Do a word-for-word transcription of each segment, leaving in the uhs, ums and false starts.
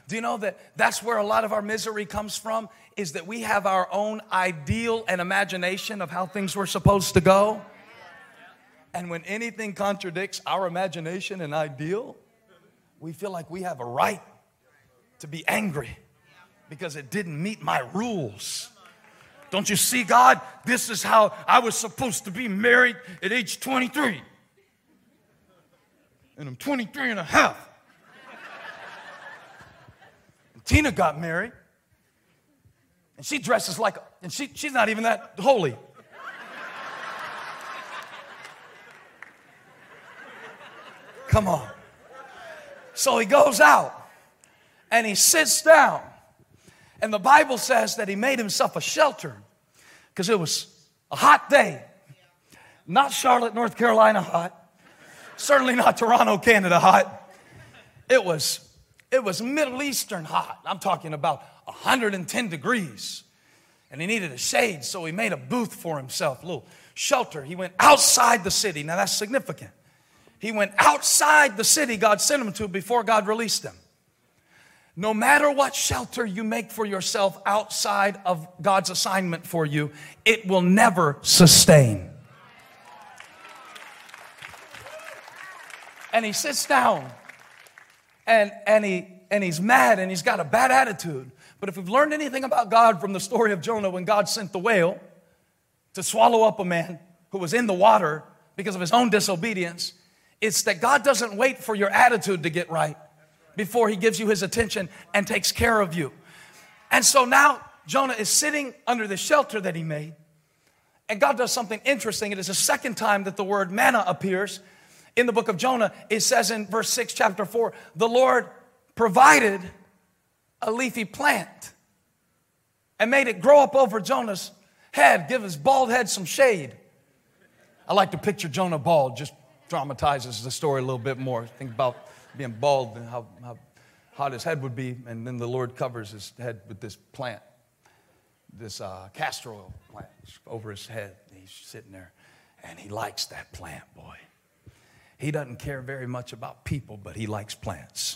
Do you know that that's where a lot of our misery comes from? Is that we have our own ideal and imagination of how things were supposed to go. And when anything contradicts our imagination and ideal, we feel like we have a right to be angry because it didn't meet my rules. Don't you see, God? This is how I was supposed to be married at age twenty-three. And I'm twenty-three and a half. And Tina got married. And she dresses like, and she, she's not even that holy. Come on. So he goes out and he sits down. And the Bible says that he made himself a shelter because it was a hot day. Not Charlotte, North Carolina hot. Certainly not Toronto, Canada hot. It was, it was Middle Eastern hot. I'm talking about one hundred ten degrees. And he needed a shade, so he made a booth for himself, a little shelter. He went outside the city. Now that's significant. He went outside the city God sent him to before God released him. No matter what shelter you make for yourself outside of God's assignment for you, it will never sustain. And he sits down and, and, he, and he's mad and he's got a bad attitude. But if we've learned anything about God from the story of Jonah, when God sent the whale to swallow up a man who was in the water because of his own disobedience, it's that God doesn't wait for your attitude to get right before he gives you his attention and takes care of you. And so now Jonah is sitting under the shelter that he made. And God does something interesting. It is the second time that the word manna appears in the book of Jonah. It says in verse six, chapter four, the Lord provided a leafy plant and made it grow up over Jonah's head, give his bald head some shade. I like to picture Jonah bald, just dramatizes the story a little bit more. Think about being bald and how, how hot his head would be, and then the Lord covers his head with this plant, this uh, castor oil plant over his head. He's sitting there, and he likes that plant, boy. He doesn't care very much about people, but he likes plants.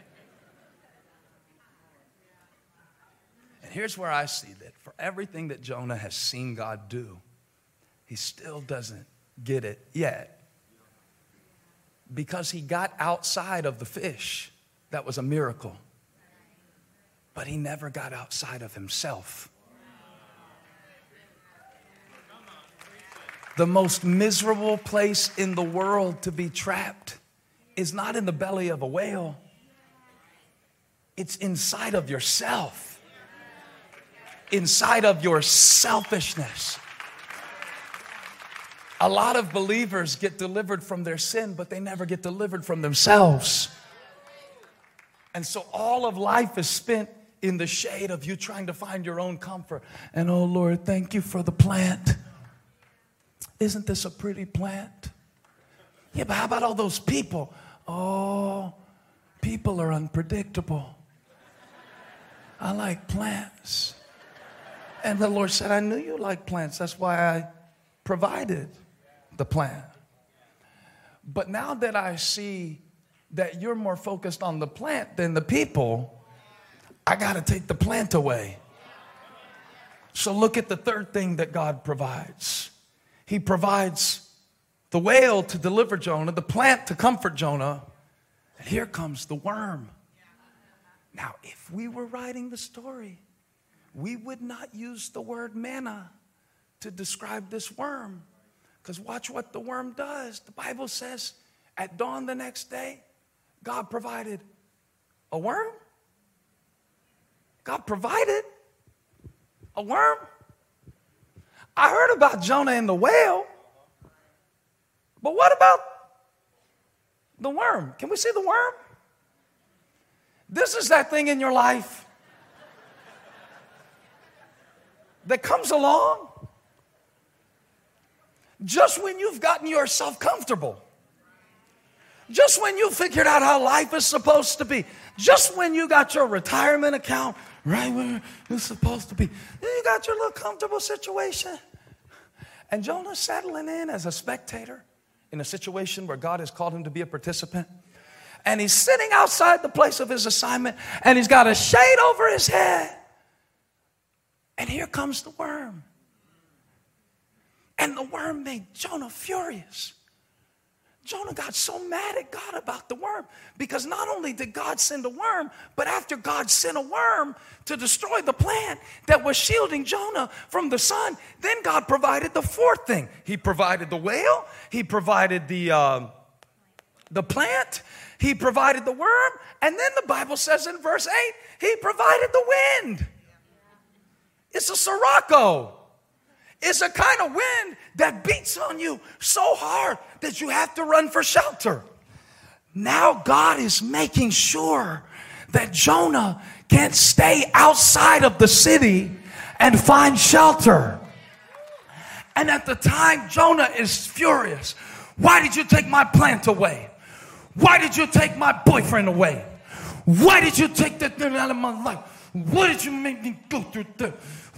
And here's where I see that for everything that Jonah has seen God do, he still doesn't get it yet. Because he got outside of the fish, that was a miracle. But he never got outside of himself. The most miserable place in the world to be trapped is not in the belly of a whale. It's inside of yourself. Inside of your selfishness. A lot of believers get delivered from their sin, but they never get delivered from themselves. And so all of life is spent in the shade of you trying to find your own comfort. And oh Lord, thank you for the plant. Isn't this a pretty plant? Yeah, but how about all those people? Oh, people are unpredictable. I like plants. And the Lord said, I knew you liked plants. That's why I provided the plant. But now that I see that you're more focused on the plant than the people, I got to take the plant away. So look at the third thing that God provides. He provides the whale to deliver Jonah, the plant to comfort Jonah, and here comes the worm. Now, if we were writing the story, we would not use the word manna to describe this worm. Because watch what the worm does. The Bible says at dawn the next day, God provided a worm. God provided a worm. I heard about Jonah and the whale. But what about the worm? Can we see the worm? This is that thing in your life that comes along just when you've gotten yourself comfortable. Just when you figured out how life is supposed to be. Just when you got your retirement account right where it's supposed to be. Then you got your little comfortable situation. And Jonah's settling in as a spectator in a situation where God has called him to be a participant. and he's sitting outside the place of his assignment, and he's got a shade over his head. And here comes the worm. And the worm made Jonah furious. Jonah got so mad at God about the worm because not only did God send a worm, but after God sent a worm to destroy the plant that was shielding Jonah from the sun, then God provided the fourth thing. He provided the whale. He provided the, uh, the plant. He provided the worm. And then the Bible says in verse eight, he provided the wind. It's a sirocco. It's a kind of wind that beats on you so hard that you have to run for shelter. Now God is making sure that Jonah can't stay outside of the city and find shelter. And at the time, Jonah is furious. Why did you take my plant away? Why did you take my boyfriend away? Why did you take that thing out of my life? What did you make me go through that?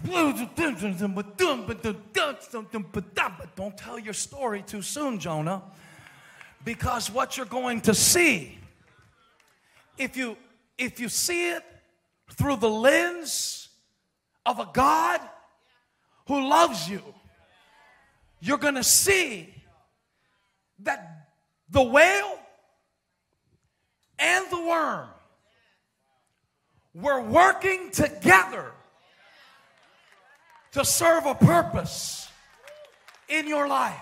Don't tell your story too soon, Jonah, because what you're going to see, if you if you see it through the lens of a God who loves you, you're going to see that the whale and the worm were working together to serve a purpose in your life.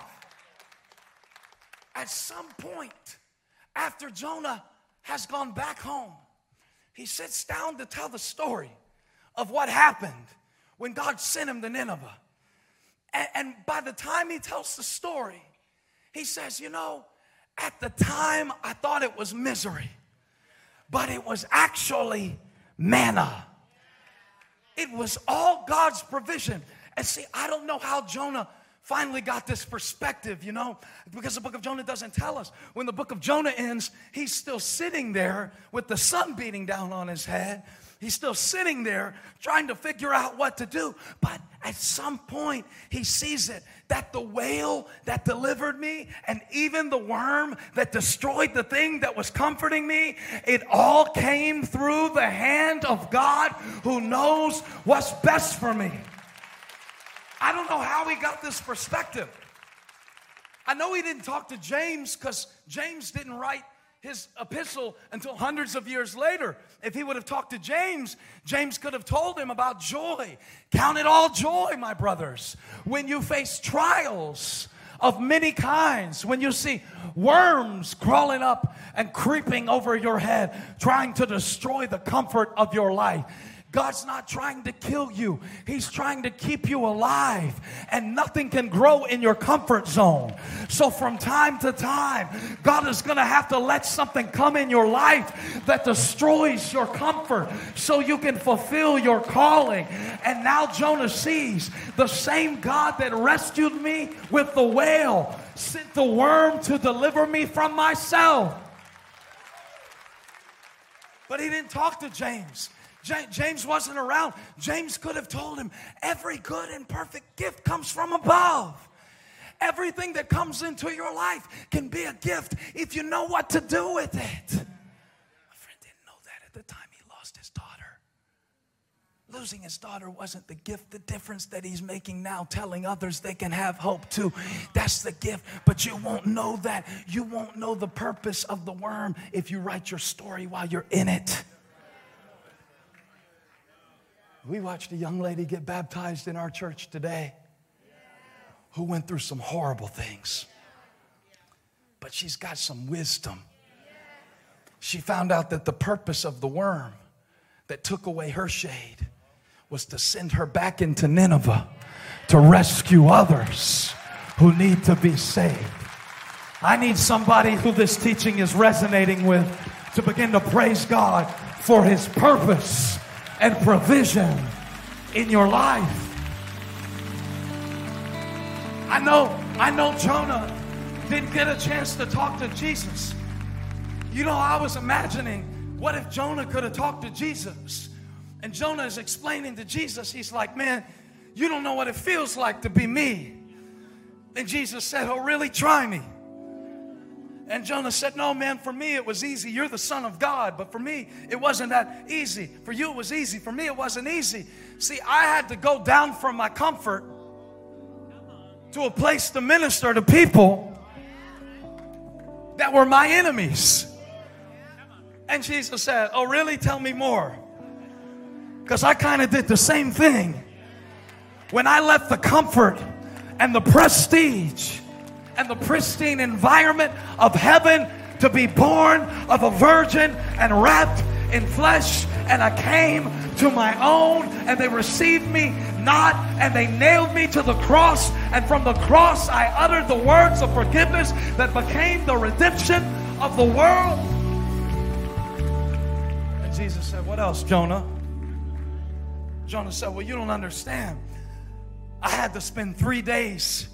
At some point, after Jonah has gone back home, he sits down to tell the story of what happened when God sent him to Nineveh. And, and by the time he tells the story, he says, you know, at the time I thought it was misery, but it was actually manna. It was all God's provision. And see, I don't know how Jonah finally got this perspective, you know, because the book of Jonah doesn't tell us. When the book of Jonah ends, he's still sitting there with the sun beating down on his head. He's still sitting there trying to figure out what to do. But at some point, he sees it, that the whale that delivered me and even the worm that destroyed the thing that was comforting me, it all came through the hand of God who knows what's best for me. I don't know how he got this perspective. I know he didn't talk to James because James didn't write his epistle until hundreds of years later. If he would have talked to James, James could have told him about joy. Count it all joy, my brothers, when you face trials of many kinds, when you see worms crawling up and creeping over your head, trying to destroy the comfort of your life. God's not trying to kill you. He's trying to keep you alive. And nothing can grow in your comfort zone. So from time to time, God is going to have to let something come in your life that destroys your comfort so you can fulfill your calling. And now Jonah sees the same God that rescued me with the whale sent the worm to deliver me from myself. But he didn't talk to James. James wasn't around. James could have told him, every good and perfect gift comes from above. Everything that comes into your life can be a gift if you know what to do with it. My friend didn't know that at the time he lost his daughter. Losing his daughter wasn't the gift. The difference that he's making now, telling others they can have hope too. That's the gift. But you won't know that. You won't know the purpose of the worm if you write your story while you're in it. We watched a young lady get baptized in our church today who went through some horrible things. But she's got some wisdom. She found out that the purpose of the worm that took away her shade was to send her back into Nineveh to rescue others who need to be saved. I need somebody who this teaching is resonating with to begin to praise God for His purpose and provision in your life. I know, I know Jonah didn't get a chance to talk to Jesus. You know, I was imagining, what if Jonah could have talked to Jesus? And Jonah is explaining to Jesus, he's like, man, you don't know what it feels like to be me. And Jesus said, oh, really? Try me. And Jonah said, no, man, for me it was easy. You're the Son of God, but for me it wasn't that easy. For you it was easy. For me it wasn't easy. See, I had to go down from my comfort to a place to minister to people that were my enemies. And Jesus said, oh, really? Tell me more. Because I kind of did the same thing. When I left the comfort and the prestige and the pristine environment of heaven to be born of a virgin and wrapped in flesh, and I came to my own, and they received me not, and they nailed me to the cross, and from the cross I uttered the words of forgiveness that became the redemption of the world. And Jesus said, what else, Jonah? Jonah said, well, you don't understand. I had to spend three days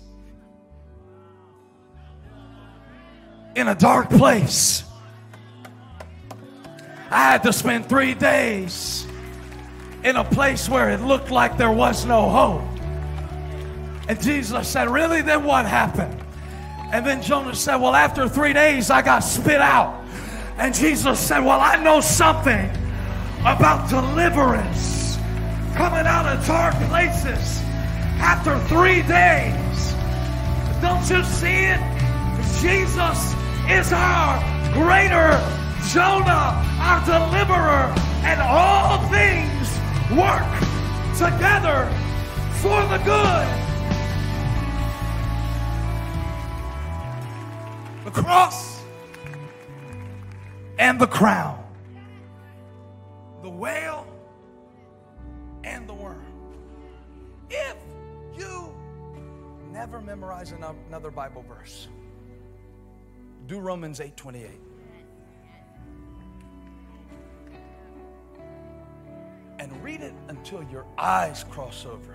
in a dark place. I had to spend three days in a place where it looked like there was no hope. And Jesus said, really? Then what happened? And then Jonah said, well, after three days I got spit out. And Jesus said, well, I know something about deliverance, coming out of dark places after three days. Don't you see it? Jesus is our greater Jonah, our deliverer, and all things work together for the good. The cross and the crown, the whale and the worm. If you never memorize another Bible verse, do Romans eight twenty-eight. And read it until your eyes cross over.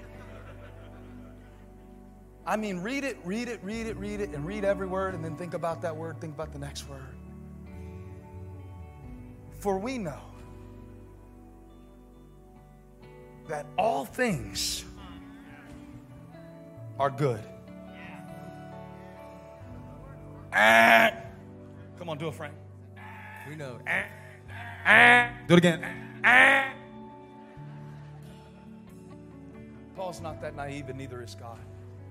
I mean, read it, read it, read it, read it, and read every word, and then think about that word, think about the next word. For we know that all things are good. Ah. Come on, do it, Frank. We know. Ah. Ah. Do it again. Ah. Paul's not that naive, and neither is God.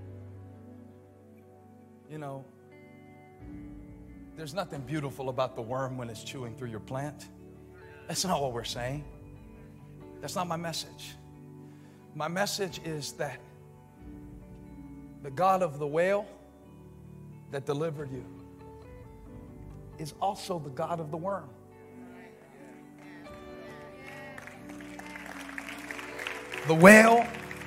You know, there's nothing beautiful about the worm when it's chewing through your plant. That's not what we're saying. That's not my message. My message is that the God of the whale that delivered you is also the God of the worm. The whale,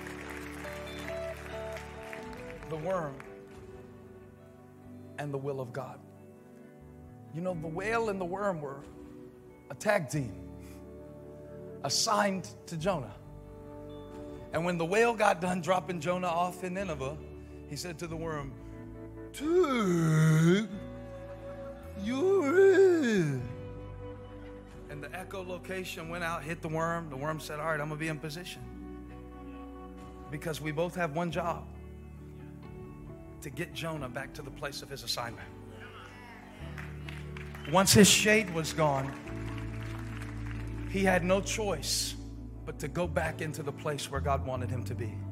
the worm, and the will of God. You know, the whale and the worm were a tag team assigned to Jonah. And when the whale got done dropping Jonah off in Nineveh, he said to the worm, "Take your..." And the echolocation went out, hit the worm. The worm said, all right, I'm going to be in position. Because we both have one job: to get Jonah back to the place of his assignment. Once his shade was gone, he had no choice but to go back into the place where God wanted him to be.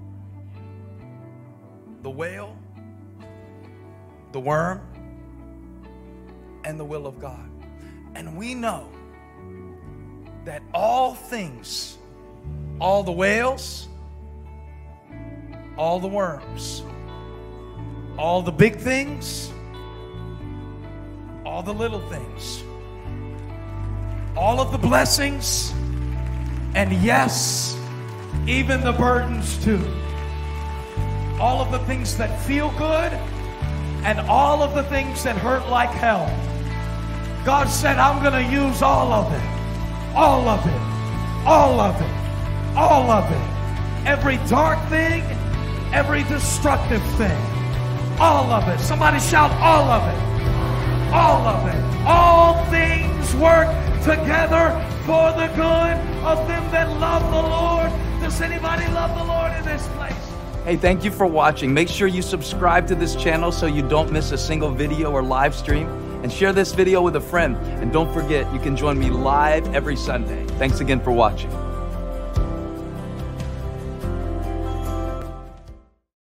The whale, the worm, and the will of God. And we know that all things, all the whales, all the worms, all the big things, all the little things, all of the blessings, and yes, even the burdens too. All of the things that feel good and all of the things that hurt like hell. God said, I'm going to use all of it. All of it. All of it. All of it. Every dark thing, every destructive thing. All of it. Somebody shout, all of it. All of it. All things work together for the good of them that love the Lord. Does anybody love the Lord in this place? Hey, thank you for watching. Make sure you subscribe to this channel so you don't miss a single video or live stream. And share this video with a friend. And don't forget, you can join me live every Sunday. Thanks again for watching.